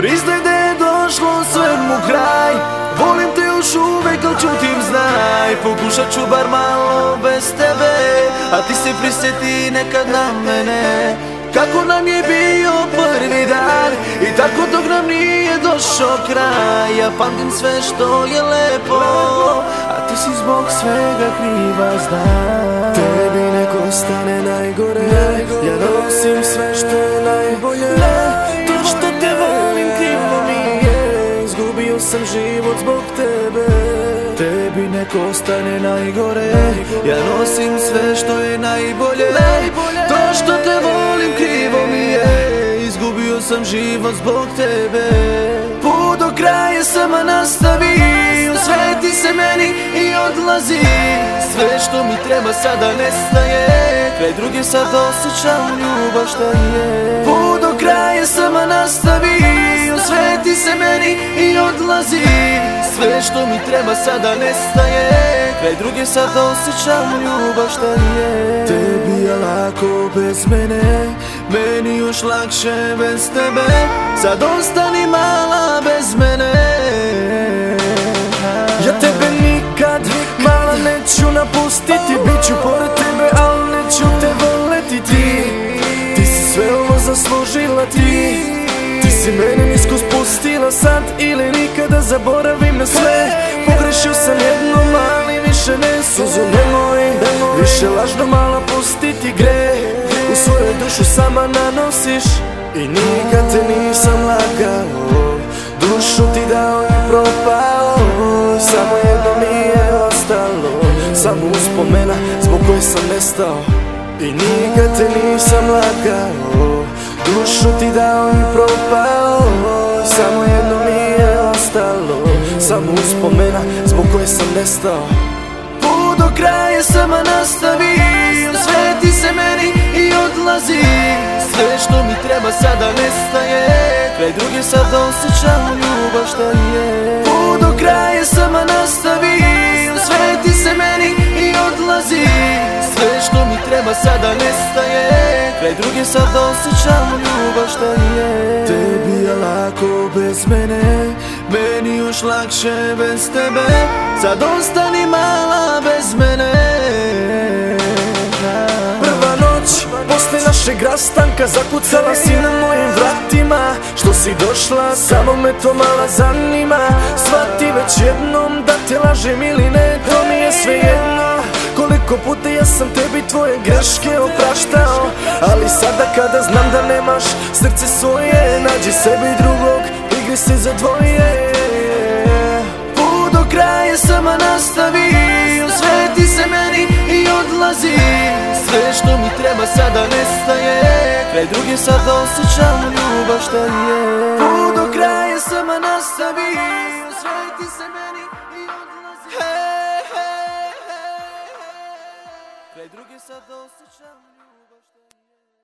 Priznaj da je došlo svemu kraj. Volim te još uvek, al čutim znaj. Pokušat ću bar malo bez tebe, a ti se prisjeti nekad na mene. Kako nam je bio prvi dan i tako dok nam nije došao kraj. Ja pamtim sve što je lepo, a ti si zbog svega kriva, znam. Tebi neko stane najgore, ja nosim sve što je najbolje. To što te volim krivo mi je, izgubio sam život zbog tebe. Tebi neko stane najgore, ja nosim sve što je najbolje. To što te volim krivo mi je, izgubio sam život zbog tebe. Put do kraja sama nastavi, osveti se meni i odlazi. Sve što mi treba sada nestaje, kraj druge sad osjećam ljubav šta je. Put do kraja sama nastavi, osveti se meni i odlazi. Sve što mi treba sada nestaje, kraj druge sad osjećam ljubav šta je. Tebi je lako bez mene, Meni još lakše bez tebe, sad ostani mala bez mene. ja tebe nikad, mala, neću napustiti. Biću pored tebe, al neću te voleti ti. Ti si sve ovo zaslužila ti. Ti si mene nisko spustila, sad ili nikada zaboravim na sve. Pogrešio sam jednom, ali više ne. Suzu nemoj, više lažno mala pustiti greh. U svoju dušu sama nanosiš i nikad te nisam lagao. Dušu ti dao i propao, samo jedno mi je ostalo. Samo uspomena zbog koje sam nestao i nikad te nisam lagao. Dušu ti dao i propao, samo jedno mi je ostalo. Samo uspomena zbog koje sam nestao. Put do kraja sama nastavi, osveti se meni i odlazi. Sve što mi treba sada nestaje, kraj druge sad osjećam ljubav šta je. Put do kraja sama nastavi, osveti se meni i odlazi. Sve što mi treba sada nestaje, kraj druge sad osjećam ljubav šta je. Tebi je lako bez mene, Meni još lakše bez tebe, sad ostani mala bez mene. prva noć posle našeg rastanka, zakucala si na mojim vratima. Što si došla, samo me to mala zanima. Shvati već jednom da te lažem ili ne, to mi je sve jedno. Koliko puta ja sam tebi tvoje greške opraštao, ali sada kada znam da nemaš srce svoje, nađi sebi drugog, igri se za dvoje. Put do kraja sama nastavi, osveti se meni i odlazi. Sve što mi treba sada nestaje, kraj druge sad osjećam ljubav šta je. Put do kraja sama nastavi, osveti se meni i odlazi. Kraj druge sad osjećam